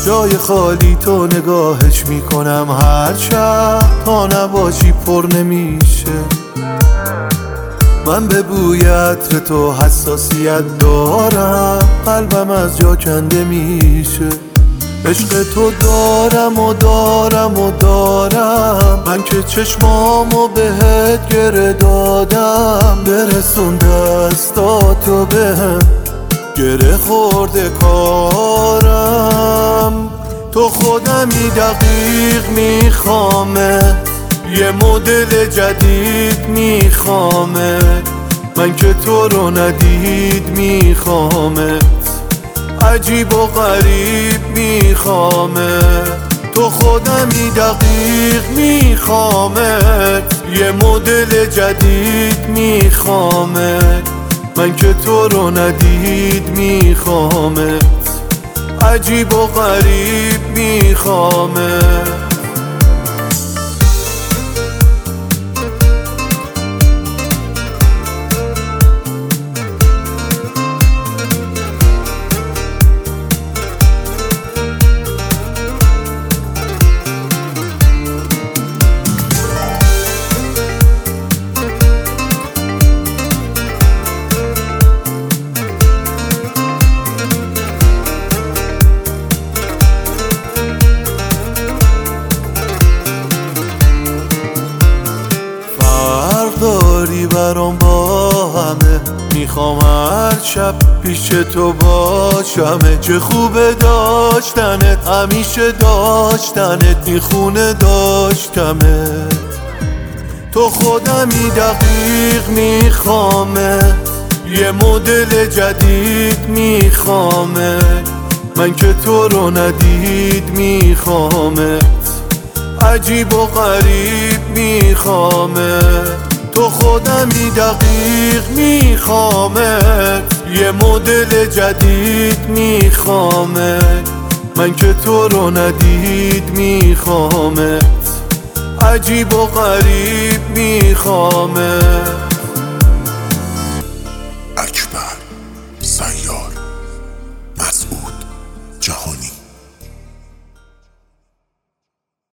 جای خالی تو نگاهش میکنم هر شب، تا نباشی پر نمیشه. من به بوی عطر تو حساسیت دارم، قلبم از جا کنده میشه. عشق تو دارم و دارم و دارم، من که چشمامو بهت گره دادم. برسون دستاتو بهم، گره خورده کارم. تو خودمی دقیق میخوامه، یه مدل جدید میخوامه. من که تو رو ندید میخوامه، عجیب و غریب میخوامه. تو خودمی دقیق میخوامه، یه مدل جدید میخوامه. من که تو رو ندید میخوامه، عجیب و غریب میخوامه. داری برام با همه، میخوام هر شب پیش تو باشمه. چه خوبه داشتنت، همیشه داشتنت میخونه داشتمت. تو خودمی دقیق میخوامه، یه مدل جدید میخوامه. من که تو رو ندید میخوامه، عجیب و غریب میخوامه. تو خودمی دقیق میخوامه، یه مدل جدید میخوامه. من که تو رو ندید میخوامه، عجیب و غریب میخوامه.